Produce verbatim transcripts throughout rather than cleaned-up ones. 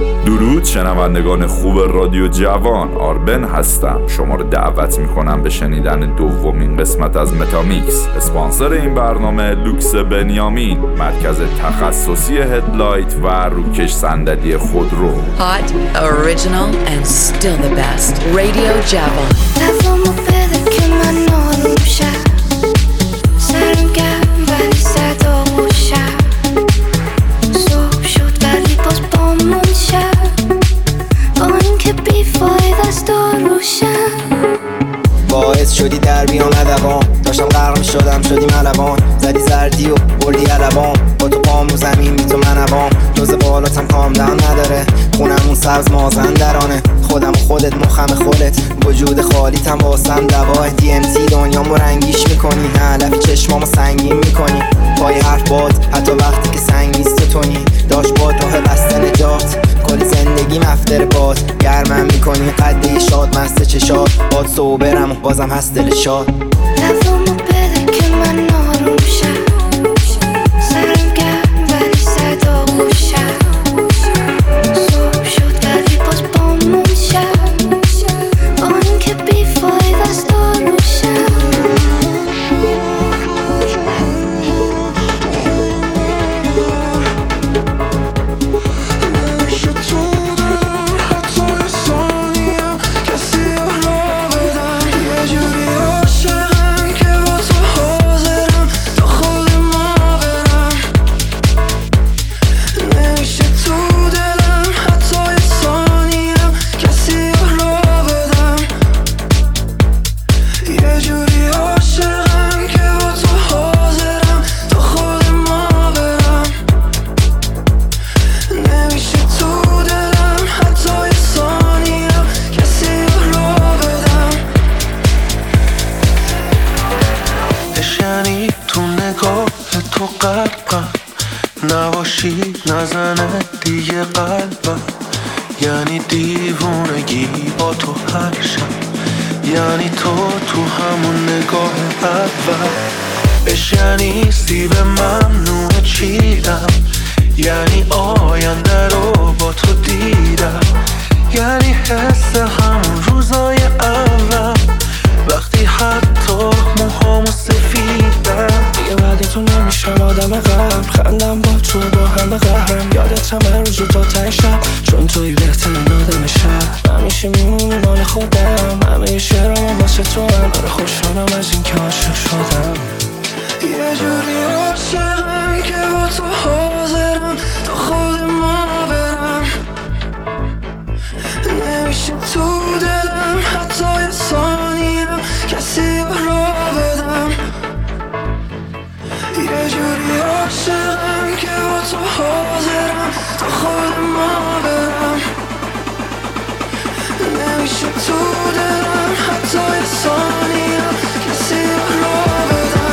درود شنوندگان خوب رادیو جوان، آربن هستم. شما رو دعوت میکنم به شنیدن دومین قسمت از متامیکس. اسپانسر این برنامه لوکس بنیامین، مرکز تخصصی هدلایت و روکش صندلی خودرو. Hot, original and still the best. Radio جوان. دوامو بده که من آرومشم، سرم گرم ولی صدا خوشم، صبح شد ولی باز بامون شب، با اینکه بیفاید از داروشم. باعث شدی در بیام دوام، داشتم غرق می شدم شدی ملوان، زدی زردی و بردی علوام، با تو پام رو زمین بی تو منوام، جز بالاتم کام دم نداره، خونمون سبز مازندرانه، خودم و خودت مخم خودت، وجود خالیتم واسم دواه، دی ام تی دنیامو رنگیش میکنی، علف چشمامو سنگین میکنی، پای حرف باد حتی وقتی که سنگ نیست تونی، داشت باد راه بسته نجات، کل زندگی مفتر باد، گرمم میکنی قده شاد مست چشاد، باد صوبرم و بازم هست دل شاد. دوامو بده که من آروم شم، سرم گرم ولی صدا خوشم، صبح شد ولی باز بامون شب، با اینکه بیفاید از داروشم. نزنه دیگه قلبم، یعنی دیوونگی با تو هر شب، یعنی تو تو همون نگاه اول، اش یعنی سیب ممنوع چیدم، یعنی آینده رو با تو دیدم، یعنی حس همون روزای اول، وقتی حتی موهامو سفیدم، دیگه بعد تو نمیشم آدم غم، خندم با تو با هم به قهرم، یادت همه روزو تا ته شب، چون توی بهترین آدم شب، همیشه میمونی مال خودم، همه شعرام واسه تو هم، آره خوشحالم از این که عاشق شدم، یه جوری عاشقم که با تو حاضرم تا خود ما برم، نمیشه تو دلم حتی یه ثانیه کسی رو بدم، یه جوری عاشقم که با تو حاضرم تا خود ما برم، نمیشه تو دلم حتی یه ثانیه کسی رو بدم.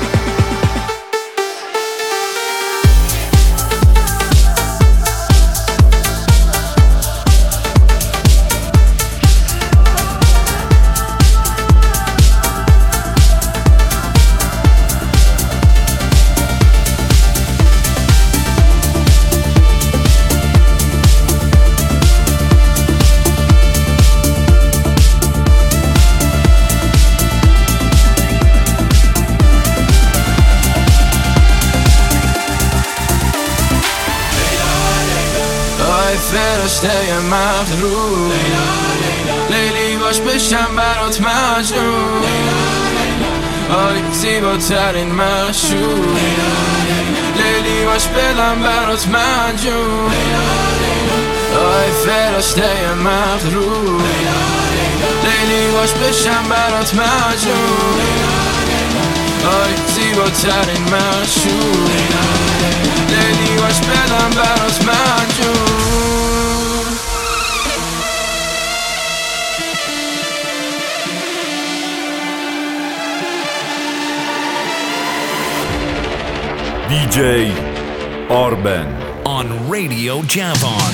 فرشته مغرور، لیلی باش بشم برات مجنون، آی زیباترین معشوق، لیلی باش بلم برات مجنون، آی فرشته مغرور، لیلی باش بشم برات مجنون، آی زیباترین معشوق، لیلی باش بلم برات مجنون. دی جی آربن on Radio Javan.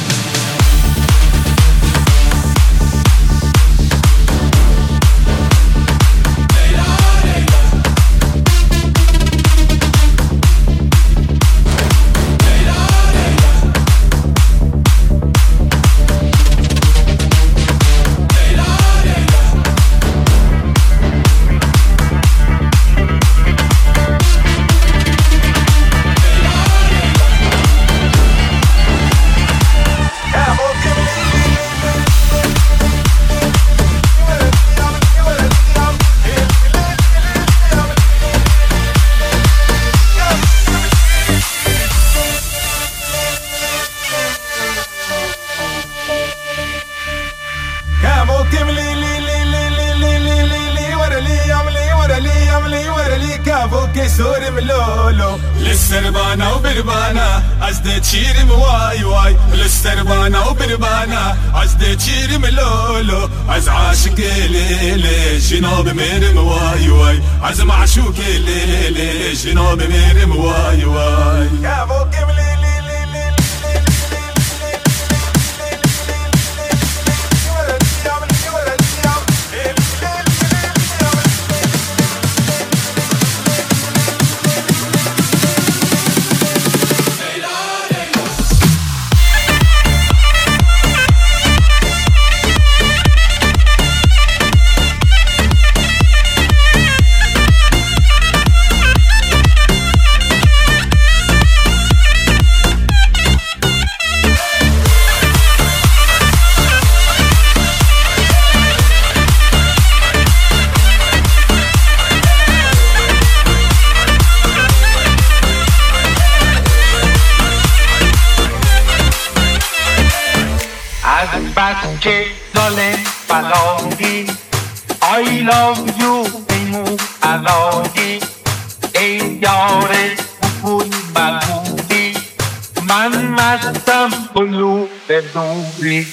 که سورم لولو لسربانا و بربانا از ده چیرم وای وای لسربانا و بربانا از ده چیرم لولو از عاشق لیلی جناب میرم وای وای از معشوق لیلی جناب میرم وای وای یا بوکم لیلی که ظالم بلادی I love you ای مو علادی ای یار بکوی بلودی من مستم قلوب دوری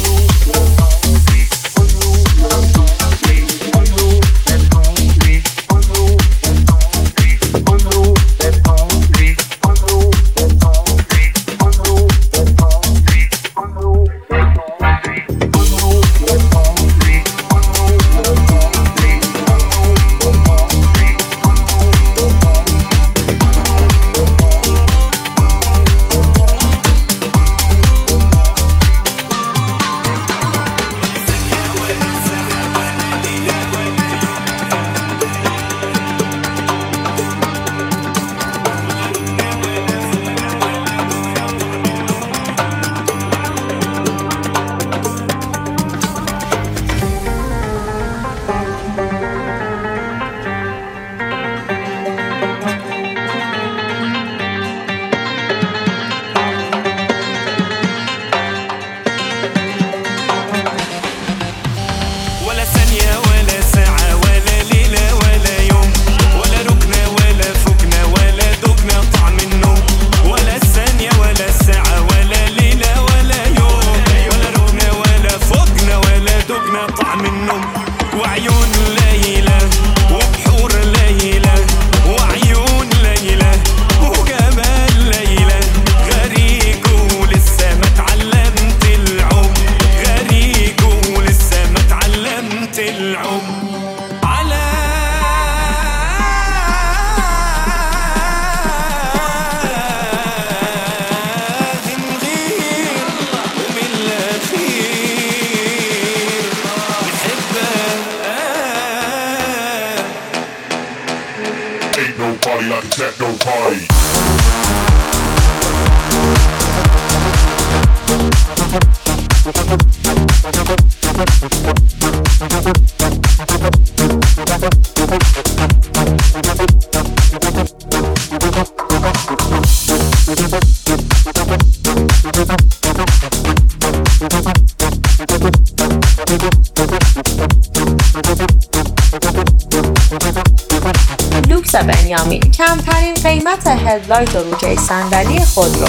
لوکس بنیامین کمترین قیمت هدلایت و روکه صندلی خودرو.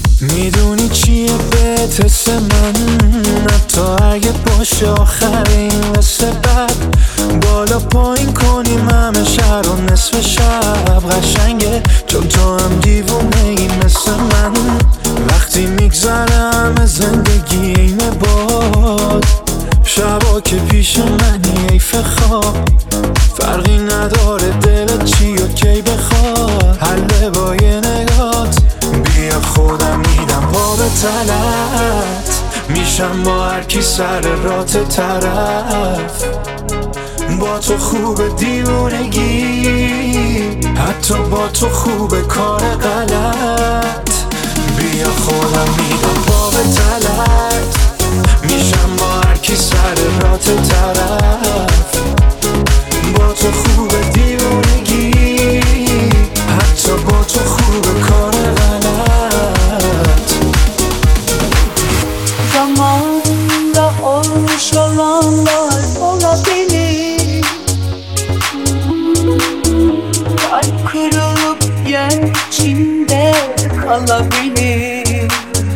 میدونی چیه بهت حس من حتی اگه باشه آخرین مثل بد بالا پایین کنیم همه شهر و نصف شب قشنگه چون تو هم دیوونه ای مثل من وقتی میگذره همه زندگی اینه باد شبا که پیش منی ایف خواب فرقی نداره دلت چی و کی بخواد حله با یه نگات بیا خودم میدم پا به تلت میشم با هر کی سر رات طرف با تو خوب دیوونگی حتی با تو خوب کار غلط بیا خودم میدم پا به تلت میشم با هر کی سر رات طرف با تو خوب دیوونگی حتی با تو خوب کار غلط Zamanda olmuş olanlar olabilir Kalp kırılıp yer içinde kalabilir.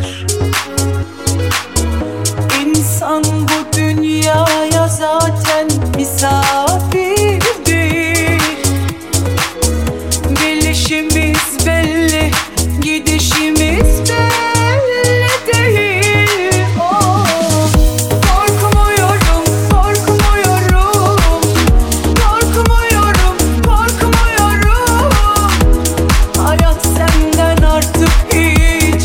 İnsan bu dünyaya zaten misafirdir. Gelişimiz belli, gidişimiz belli değil. Oh. Korkmuyorum, korkmuyorum, korkmuyorum, korkmuyorum. Hayat senden artık hiç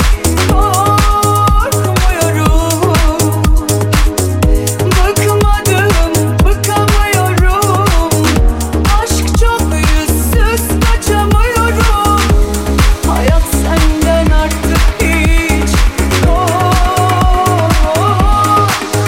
korkmuyorum. Bıkmadım, bıkamıyorum. Aşk çok yüzsüz, kaçamıyorum. Hayat senden artık hiç korkmuyorum.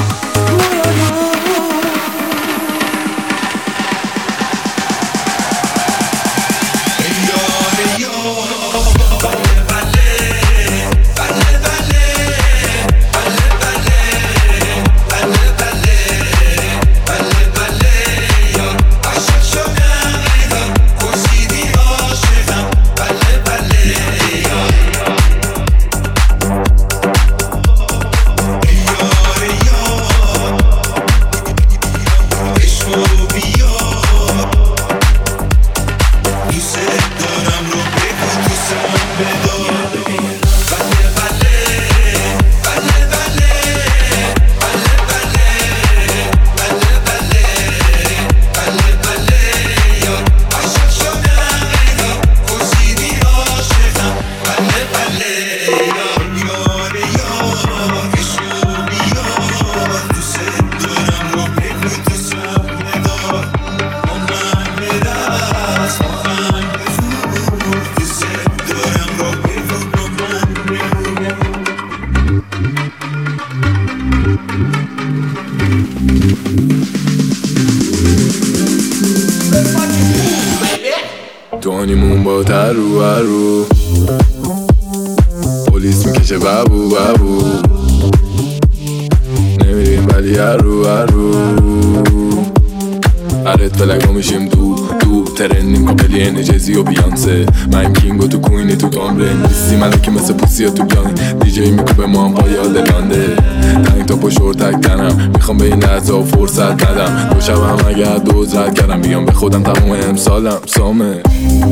دونیمون با ترو هرو پلیس میکشه بابو بابو نمیریم ولی هرو هرو هرت فلکا میشیم دو دو ترنیم کابلی انجزی و بیانسه من کینگو تو کوینی تو کامره نیستی ملکی مثل پوسی تو بیانی دیجی میکوبه ما هم پای آدلانده تنگ تا پشور تک تنم میخوام به این لحظه فرصت ندم دو شبم اگر دو زد کردم بیام به خودم تموم امسالم سامه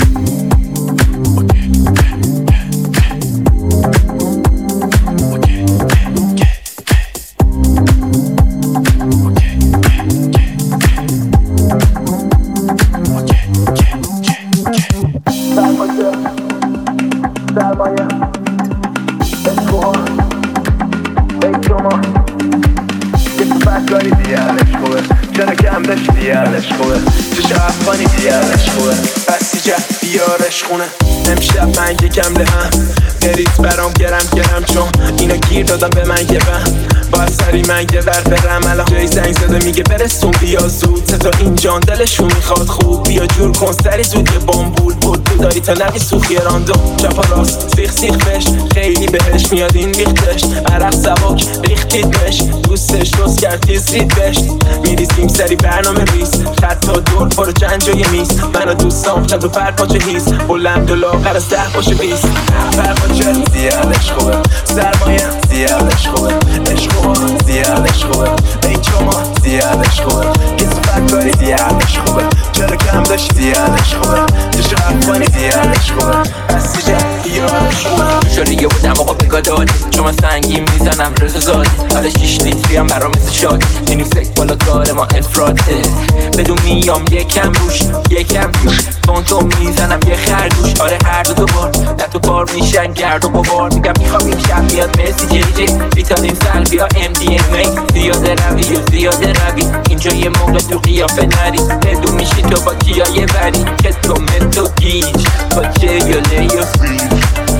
امشب من یکم لهم بریز برام گرم گرم چون اینا گیر دادم به من یه بهم باید سری من یه ور برم الان جای زنگ زده میگه برسون بیا زود تا این جان دلشون میخواد خوب بیا جور کن سری زود یه بامبول بود تو داری تا نبی سوخی راندو چپا راست سیخ سیخ بش خیلی بهش میاد این ریختش عرق سباک ریختید بش دوستش روز کردی زید بش میریزیم سری برنامه ریز خط تا دور برو چند جای میز منو دوستام شد و پرپاچه هیز بلند و لاغر از ده باشه بیست پرپاچه زیادش خوبه سرمایه زیادش خوبه عشق خوبه زیادش خوبه این شما زیادش خوبه کسی فکاری زیادش خوبه چرا کم داشت زیادش خوبه چشو افغانی زیادش خوبه بستی جه یادش خوبه شوریه بودم آقا بگاه دادی چون من سنگیم میزنم رزو زادی حالا شیش لیتری هم برام مثل شادی اینو سک بالا کار ما افراده بدون میام یکم روش یکم روش فانتوم میزنم یه خرگوش آره هر دو دوبار نه تو بار میشن گرد و بابار میگم میخوام این شب بیاد مسی جی جی ویتامین سلبیا ام دی ام ای زیاده روی و زیاده روی اینجا یه موقع تو قیافه نری بدون میشی تو با کیایه بری که تو متو گیج با جیوله یا فریج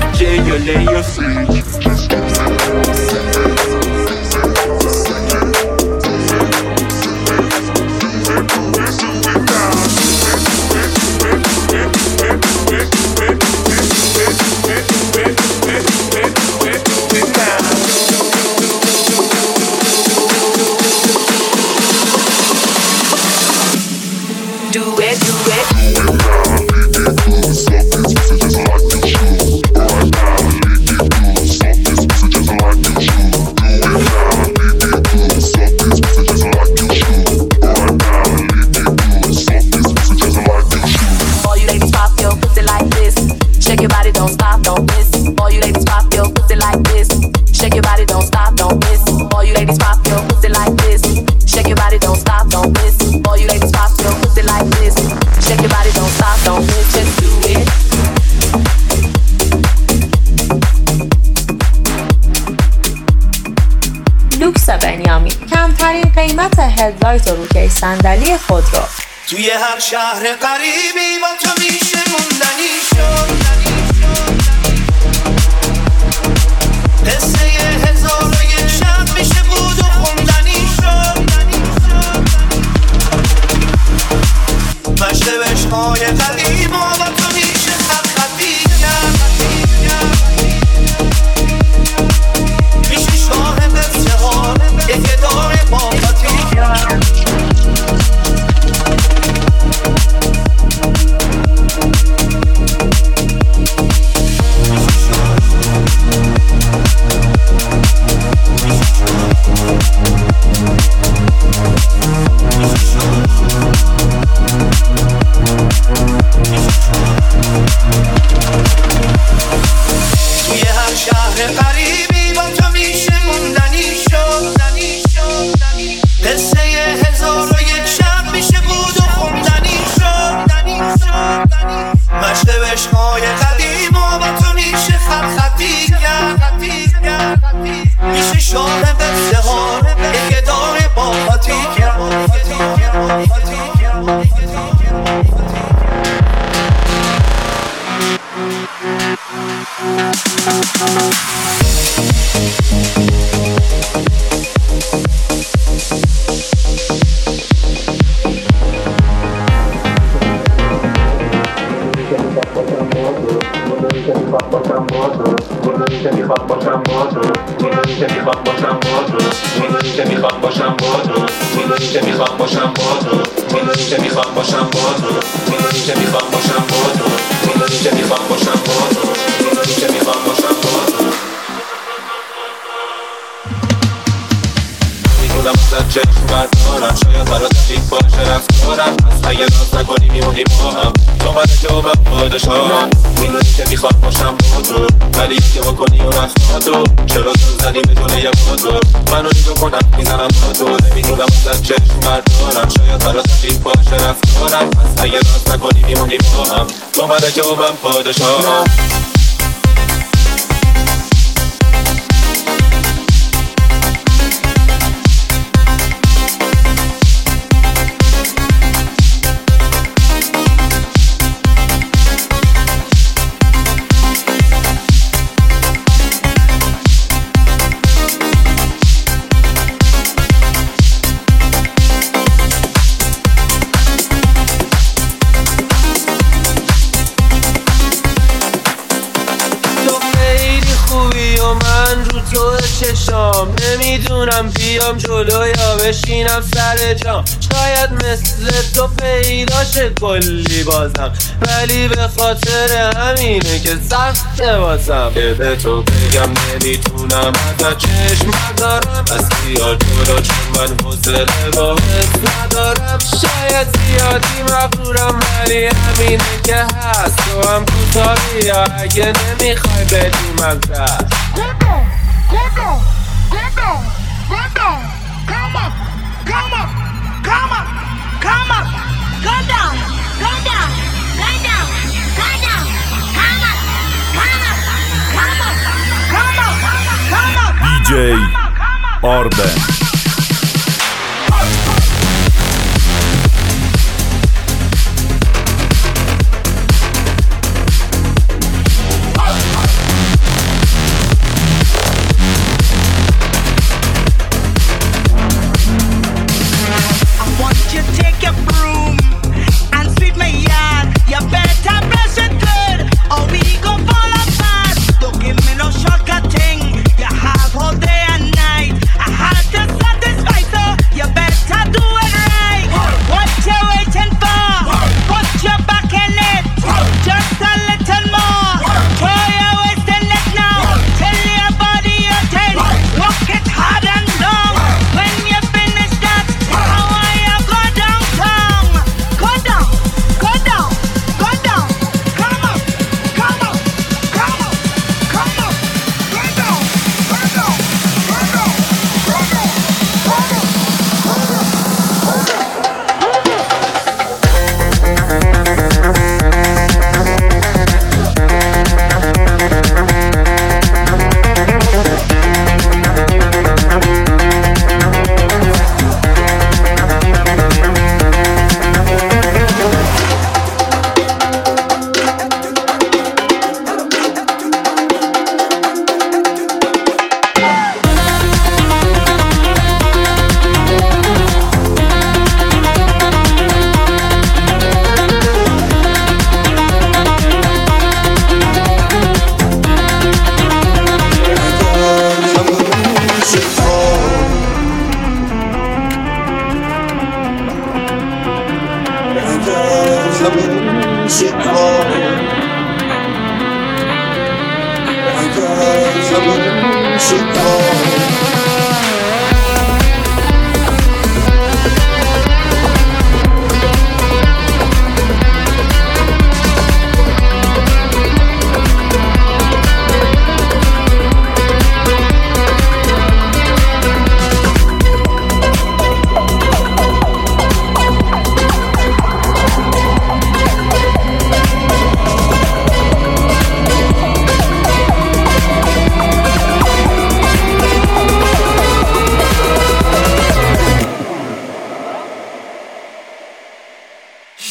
جیوله یا فریج Do it, do it. لوکس بنیامین کمترین قیمت هدلایت و روکش صندلی خودرو. توی هر شهر قریبی با تو میشه موندنی شد، قصه هزار و یک شب میشه بود و خوندنی شد، مشته بشقای قدیم و با تو میشه خط خطی کرد، میشه شاه قصه ها یک اداره با خطی کرد. توی هر شهر قریبی با تو میشه موندنی شد، قصه هزار و یک شب میشه بود و خوندنی شد، مشته بشقای قدیم و با تو میشه خط خطی کرد، میشه شاه قصه ها یک اداره با خطی کرد. میخواد باشم با تو، میدونی که میخواد باشم با تو، میدونی که میخواد باشم با تو، میدونی که میخواد باشم با تو، میدونی که میخواد باشم با تو، میدونی که میخواد باشم با تو، میدونی که میخواد باشم با تو، میدونی که میخواد باشم با تو. میدونم ازت چشم بردارم، شاید برات عجیب باشه رفتارم، از اگه ناز نکنی میمونی با هم، تو من جوابم پادشاهم. میدونی که میخواد باشم با تو، ولی که بکنی و رفتاتو، چرا تو زنی بدونه یه بازار منو نگاه کنم میزنم با تو. نمیدونم ازت چشم بردارم، شاید برات عجیب باشه رفتارم، از اگه ناز نکنی میمونی با هم، تو من جوابم پادشاهم. چشام نمیدونم بیام جلو یا بشینم سر جام، شاید مثل تو پیداشه کلی بازم، ولی به خاطر همینه که سخته واسم که به تو بگم نمیتونم ازت چشم ندارم، از بیار جلو چون من حوصله با حس ندارم، شاید زیادی مغرورم ولی همینه که هست، تو هم کوتا بیا اگه نمیخوای بدی من زد. Get down, get down, get down, come up, come up, come up, come up, go down, go down, go down, go down, come up, come up, come up, come up, come up, دی جی آربن. Don't give me no shortcut thing. You have all day and night. I had to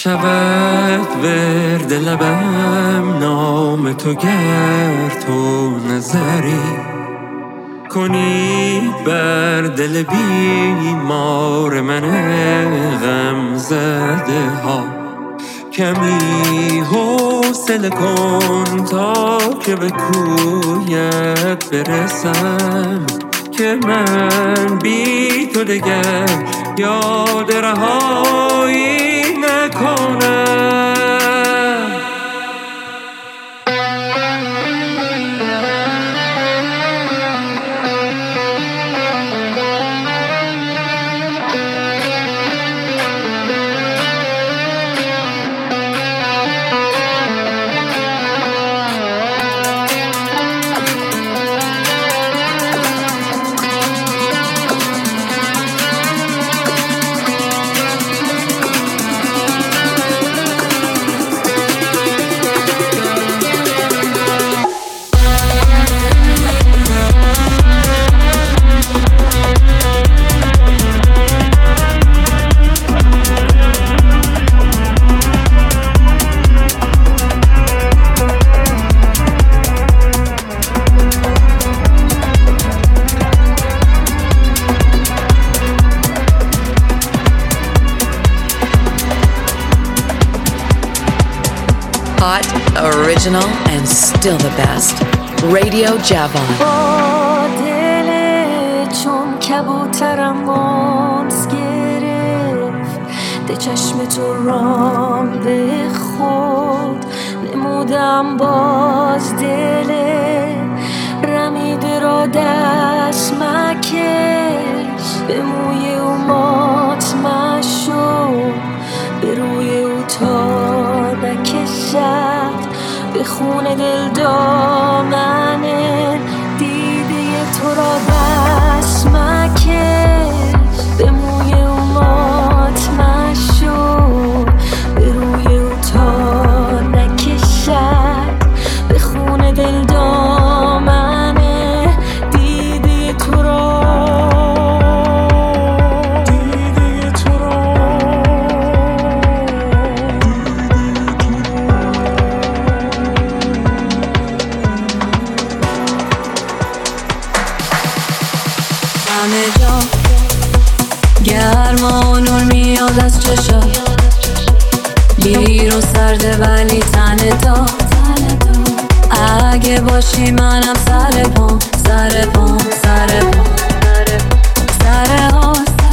شود ورد لبم نام تو گر تو نظری کنی بر دل بیمار من غم زده ها. کمی حوصله کن تا که به کویت برسم که من بی تو دگر یاد رهایی نکنم. Hot, original, and still the best. Radio Javon. با دل چون کبوترم مانس گرفت ده چشم تو رام به خود نمودم باز دل رمیده را دست مکش به موی او مات مشو به روی او تا نکشد به خون دل دامنه دیده تو را بس مکش به موی او مات مشو به روی او تا نکشد به خون دل دامنه دیده تو را گرما و نور میاد از چشات بیرون سرده ولی تن تا اگه باشی منم سر پام سر پام سر پام سر ها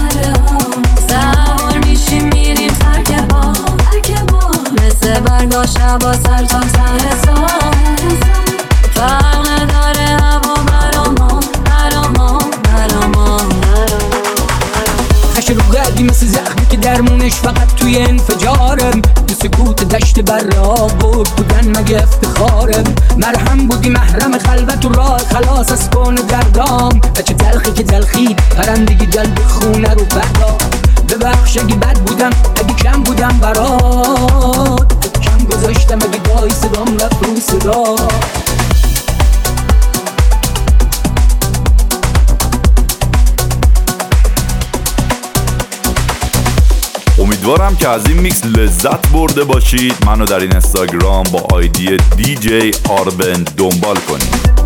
سوار میشیم میریم ترک با مثل برگا شبا سر تا سر سا فرق نداره هوا برا ما برا ما برا ما خش رو قدی مثل زخمی که درمونش فقط توی انفجارم تو سکوت دشت براق بود بودن مگه افتخارم مرهم بودی محرم خلوت و راه خلاص از کن دردام و چه تلخی که تلخی پرندگی جلب خونه رو بردار ببخش اگه بد بودم اگه کم بودم برات کم گذاشتم اگه دایی صدام رفت رو صدا. امیدوارم که از این میکس لذت برده باشید. منو در این اینستاگرام با آیدی دی جی آربن دنبال کنید.